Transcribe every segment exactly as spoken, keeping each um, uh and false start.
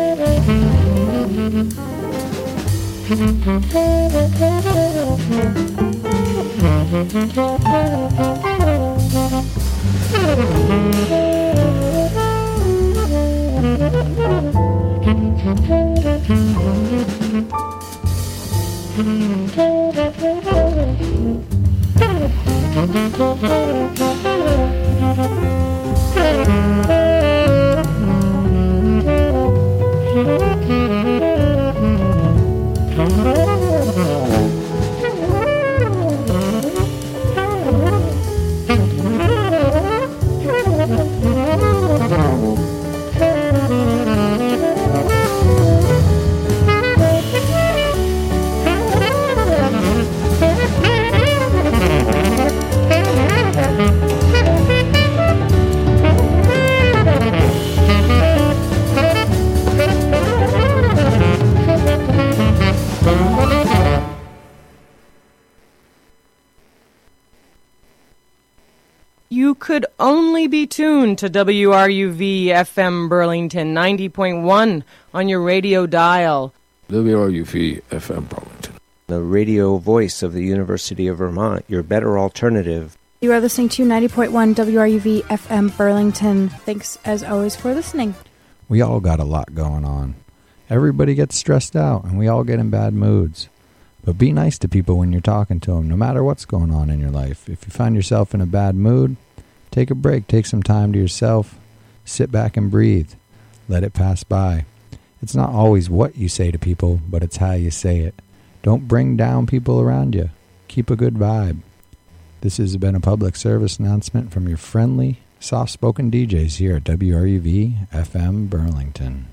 You could only be tuned to W R U V F M Burlington ninety point one on your radio dial. W R U V F M Burlington, the radio voice of the University of Vermont, your better alternative. You are listening to ninety point one W R U V F M Burlington. Thanks, as always, for listening. We all got a lot going on. Everybody gets stressed out, and we all get in bad moods. But be nice to people when you're talking to them, no matter what's going on in your life. If you find yourself in a bad mood, take a break. Take some time to yourself. Sit back and breathe. Let it pass by. It's not always what you say to people, but it's how you say it. Don't bring down people around you. Keep a good vibe. This has been a public service announcement from your friendly, soft-spoken D Js here at W R U V F M Burlington.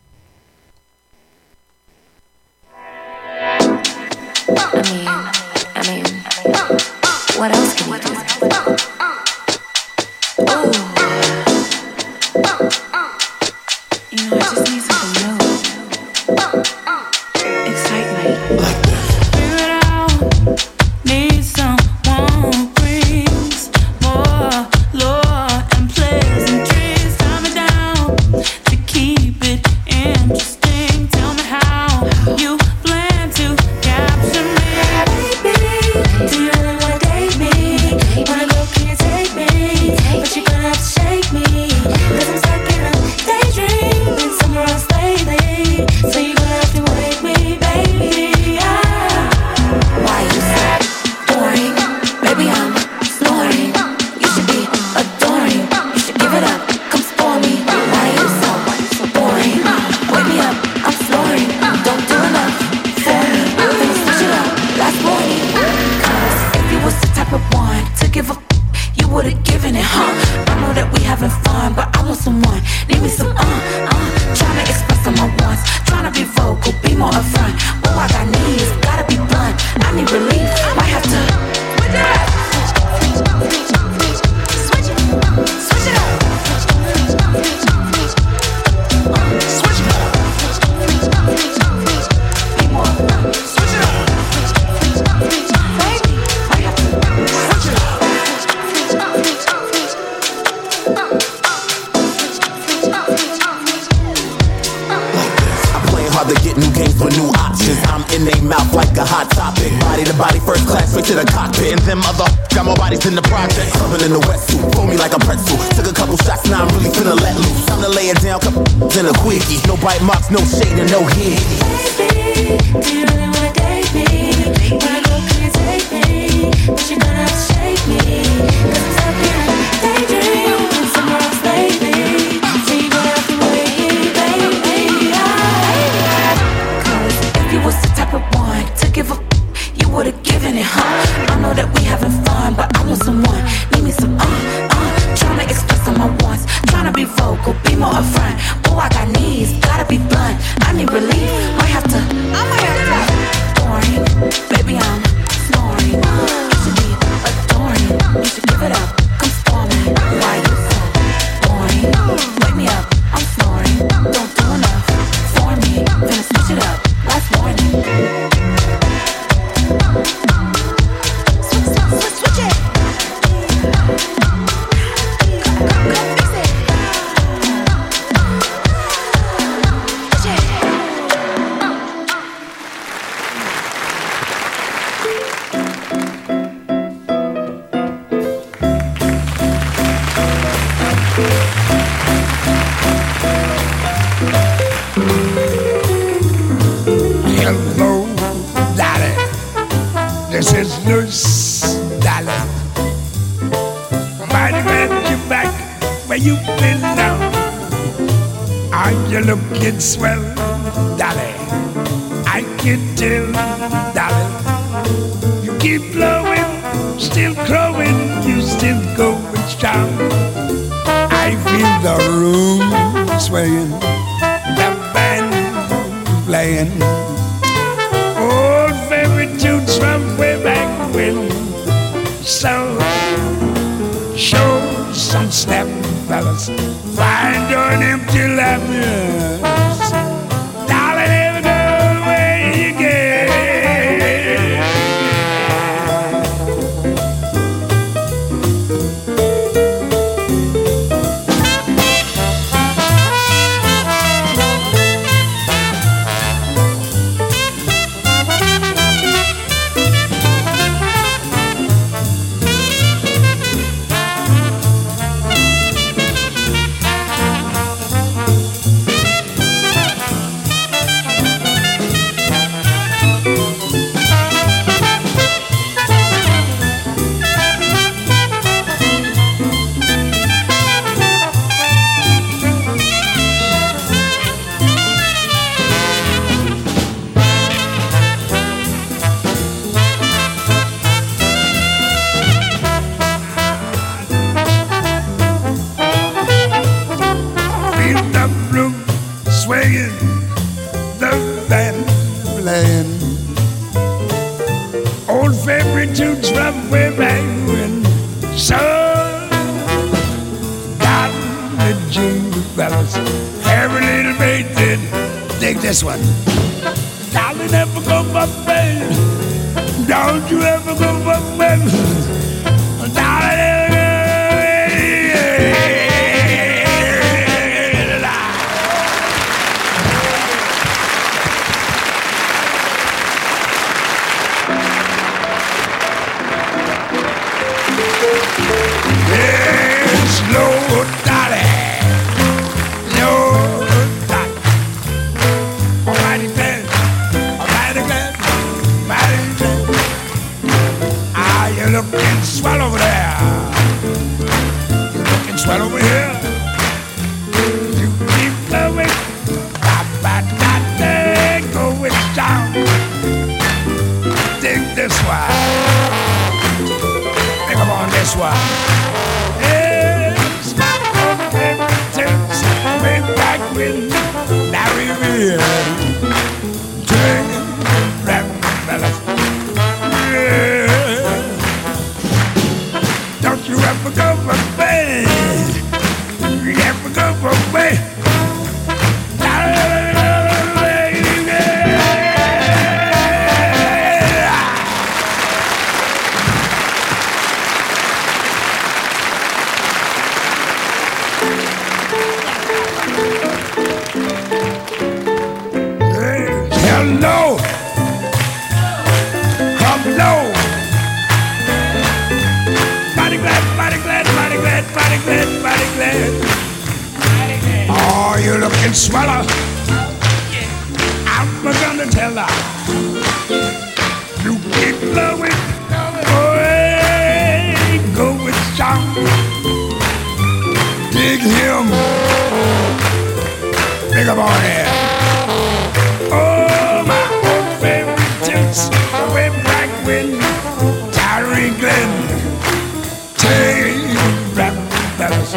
I mean, I mean, what else can you do? Oh, you know, I just need something new. Excitement. Like this. Figure it out. Need someone who brings more lore and pleasantries. Tie me down to keep it interesting. Tell me how you plan to capture me. Baby, do you really wanna date me? Wanna go, can you take me? But you're gonna have to shake me, 'cause I'm stuck in a daydream, been somewhere else lately. So you're gonna have to wake me, baby. Ah. Why you so boring? Baby, I'm snoring. You should be adoring. You should give it up, come spoil me. Why you so boring? Wake me up, I'm snoring. Don't do enough for me. Then switch it up last morning. 'Cause if you was the type of one to give a you would've given it, huh? I know that we having fun, but I want someone. Need me some, uh, uh trying to express on my wants. Trying to be vocal, be more upfront. Oh, I got needs, gotta be blunt. I need relief, might have to switch it up. Switch it up. Switch it up. Switch it up. Be more upfront. Switch it up. Baby, might have to switch it up. Hard to get new games for new options. I'm in their mouth like a hot topic. Body to body, first class, straight to the cockpit. And them other got more bodies in the project. Clubbing in the wetsuit, pull me like a pretzel. Took a couple shots, now I'm really finna let loose. Time to lay it down, couple in a quickie. No bite marks, no shade, and no hit. Baby, do you really wanna date me? Wanna go, can you take me? But you're gonna have to shake me, 'cause I'm stuck in a daydream, been somewhere else lately. So you're gonna have to wake me, baby. Ah. 'Cause if you was the type of one to give a you would've given it, huh? I know that we having fun, but I want someone. Need me some, uh, uh trying to express on my wants. Trying to be vocal, be more upfront. Oh, I got needs, gotta be blunt. I need relief, might have to, I might have to. Boring, baby, I'm snoring. You should be adoring. You should give it up, come spoil me. Why you so boring? Wake me up, I'm snoring. Don't do enough for me. Finna switch it up last morning. Switch, switch, switch, switch it. Go, go, go, fix it. Switch it. you been now? Are you looking swell, darling? I can tell, darling. You keep glowing, still growing, you still going strong. I feel the room swaying, the band playing. Old favorite tunes from way back when. So, show some snap, fellas. Find your empty laughs. Darling, never go away again. This one. Darling, never go for bed. Don't you ever go for bed. Darling, yes, Lord, darling. Looking swell over there. You're looking swell over here. You keep going. Ba-ba-da-da, going down. Dig this one. Think about this one. It's my own favorite tunes. Way back when Larry Reed. Turning rap fellas. Don't you ever go for bed. You ever go for bed. Hello. Come low. Body glad, body glad, body glad, body glad, body glad. Oh, you're looking sweller. I'm gonna tell her. You keep blowing, away, go with John. Dig him, big up on here. Oh, my old favorite tunes, way back when Terry Glenn. Hey, rap fellas.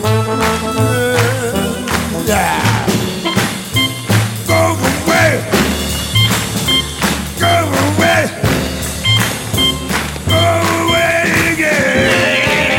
Yeah. Go away. Go away. Go away again.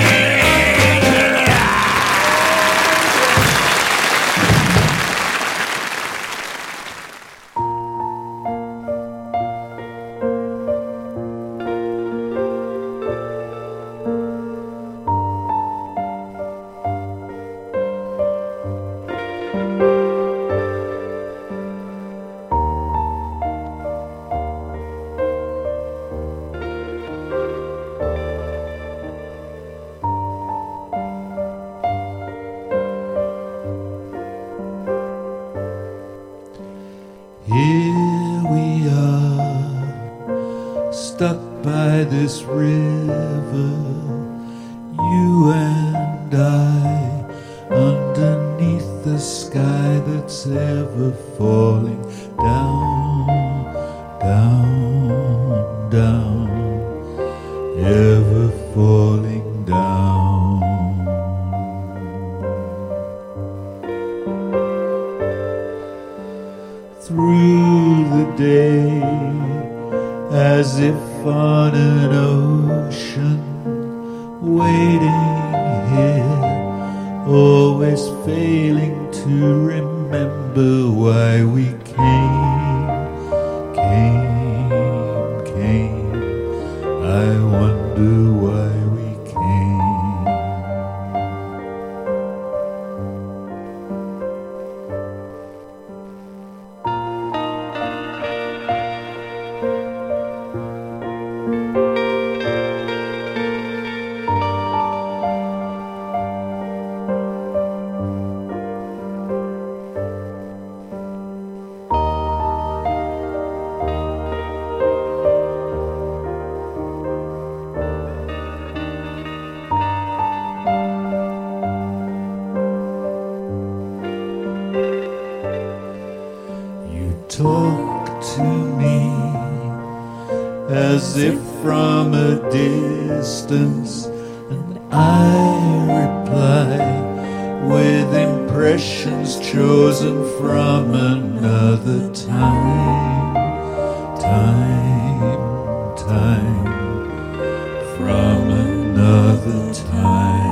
Here we are, stuck by this river, you and I, underneath the sky that's ever falling down, down, down, ever falling down. Through the day, as if on an ocean, waiting here, always failing to remember why we came, came, came. I wonder why we came. Talk to me as if from a distance, and I reply with impressions chosen from another time, time, time, from another time.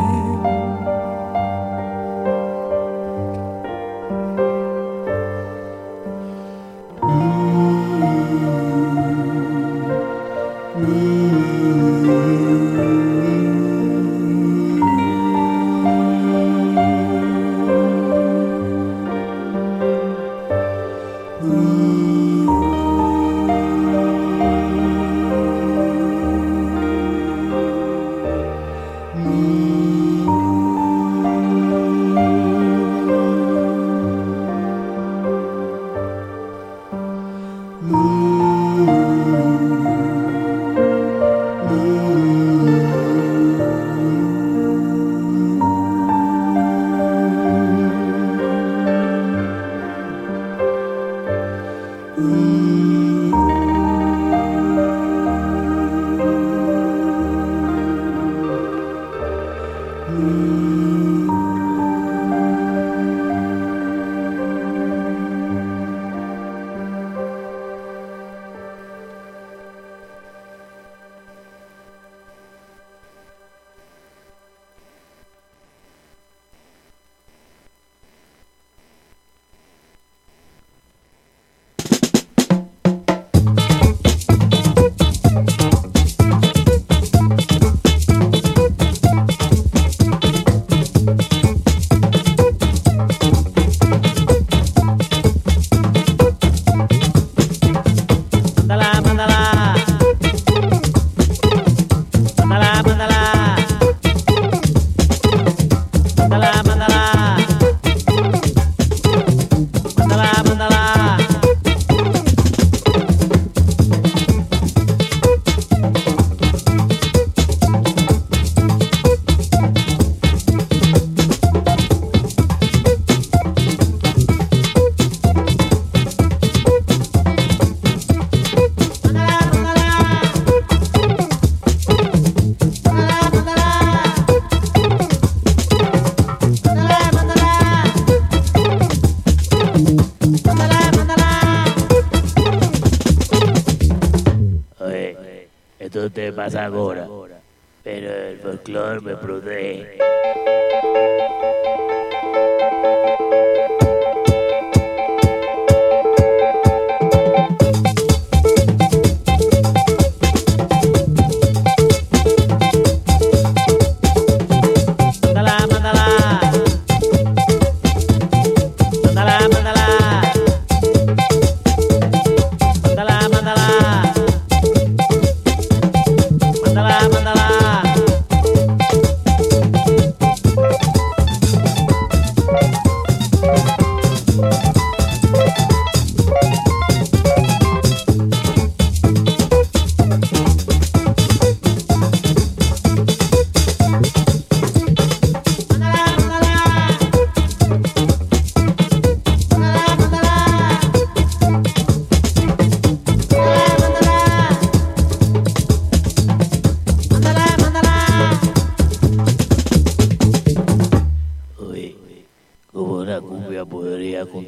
Esto te pasa ahora, pero el folclore me protege.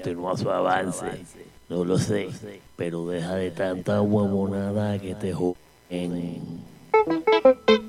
continúa su avance. No lo sé, pero deja de tanta huevonada que te joden.